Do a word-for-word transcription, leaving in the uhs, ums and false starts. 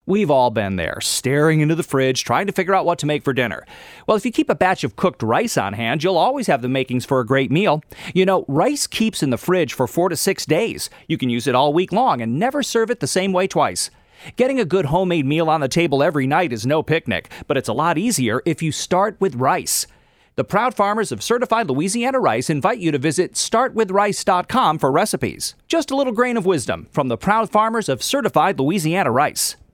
We've all been there, staring into the fridge, trying to figure out what to make for dinner. Well, if you keep a batch of cooked rice on hand, you'll always have the makings for a great meal. You know, rice keeps in the fridge for four to six days. You can use it all week long and never serve it the same way twice. Getting a good homemade meal on the table every night is no picnic, but it's a lot easier if you start with rice. The proud farmers of certified Louisiana rice invite you to visit start with rice dot com for recipes. Just a little grain of wisdom from the proud farmers of certified Louisiana rice.